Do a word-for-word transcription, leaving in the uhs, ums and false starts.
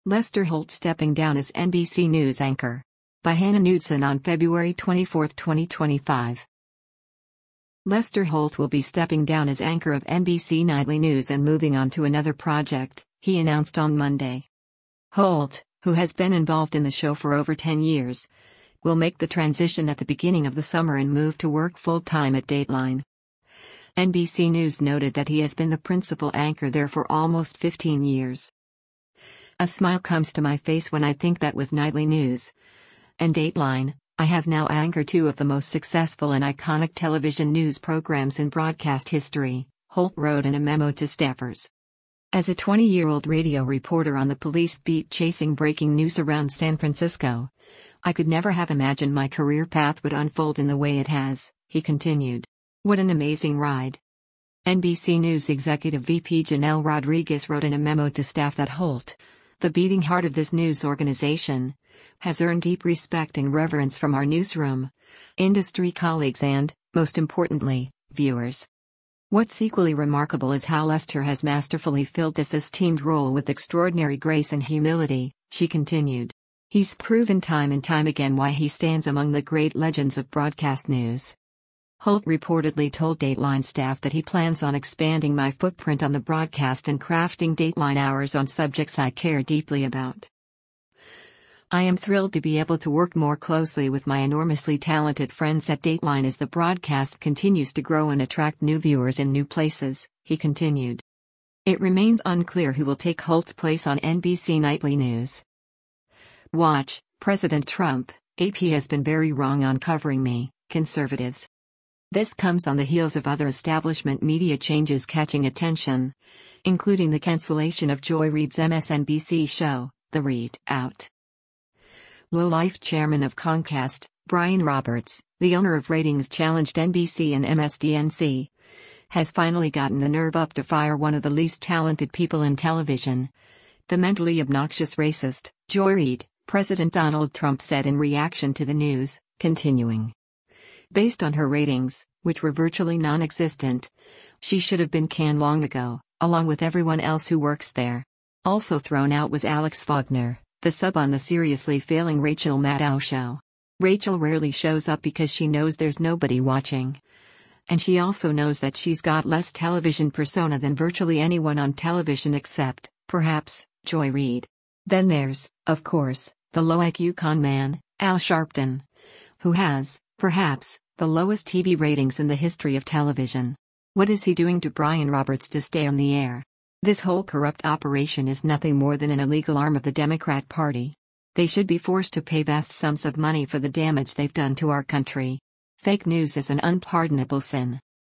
Lester Holt stepping down as N B C News anchor. By Hannah Knudsen on February twenty-fourth, twenty twenty-five. Lester Holt will be stepping down as anchor of N B C Nightly News and moving on to another project, he announced on Monday. Holt, who has been involved in the show for over ten years, will make the transition at the beginning of the summer and move to work full-time at Dateline. N B C News noted that he has been the principal anchor there for almost fifteen years. A smile comes to my face when I think that with Nightly News and Dateline, I have now anchored two of the most successful and iconic television news programs in broadcast history, Holt wrote in a memo to staffers. As a twenty-year-old radio reporter on the police beat chasing breaking news around San Francisco, I could never have imagined my career path would unfold in the way it has, he continued. What an amazing ride. N B C News Executive V P Janelle Rodriguez wrote in a memo to staff that Holt, the beating heart of this news organization, has earned deep respect and reverence from our newsroom, industry colleagues and, most importantly, viewers. What's equally remarkable is how Lester has masterfully filled this esteemed role with extraordinary grace and humility, she continued. He's proven time and time again why he stands among the great legends of broadcast news. Holt reportedly told Dateline staff that he plans on expanding my footprint on the broadcast and crafting Dateline hours on subjects I care deeply about. I am thrilled to be able to work more closely with my enormously talented friends at Dateline as the broadcast continues to grow and attract new viewers in new places, he continued. It remains unclear who will take Holt's place on N B C Nightly News. Watch, President Trump, A P has been very wrong on covering me, conservatives. This comes on the heels of other establishment media changes catching attention, including the cancellation of Joy Reid's M S N B C show, The Reid Out. Low-life chairman of Comcast, Brian Roberts, the owner of ratings-challenged N B C and M S D N C, has finally gotten the nerve up to fire one of the least talented people in television, the mentally obnoxious racist, Joy Reid, President Donald Trump said in reaction to the news, continuing. Based on her ratings, which were virtually non-existent, she should have been canned long ago, along with everyone else who works there. Also thrown out was Alex Faulkner, the sub on the seriously failing Rachel Maddow show. Rachel rarely shows up because she knows there's nobody watching. And she also knows that she's got less television persona than virtually anyone on television except, perhaps, Joy Reid. Then there's, of course, the low-I Q con man, Al Sharpton, who has, perhaps, the lowest T V ratings in the history of television. What is he doing to Brian Roberts to stay on the air? This whole corrupt operation is nothing more than an illegal arm of the Democrat Party. They should be forced to pay vast sums of money for the damage they've done to our country. Fake news is an unpardonable sin.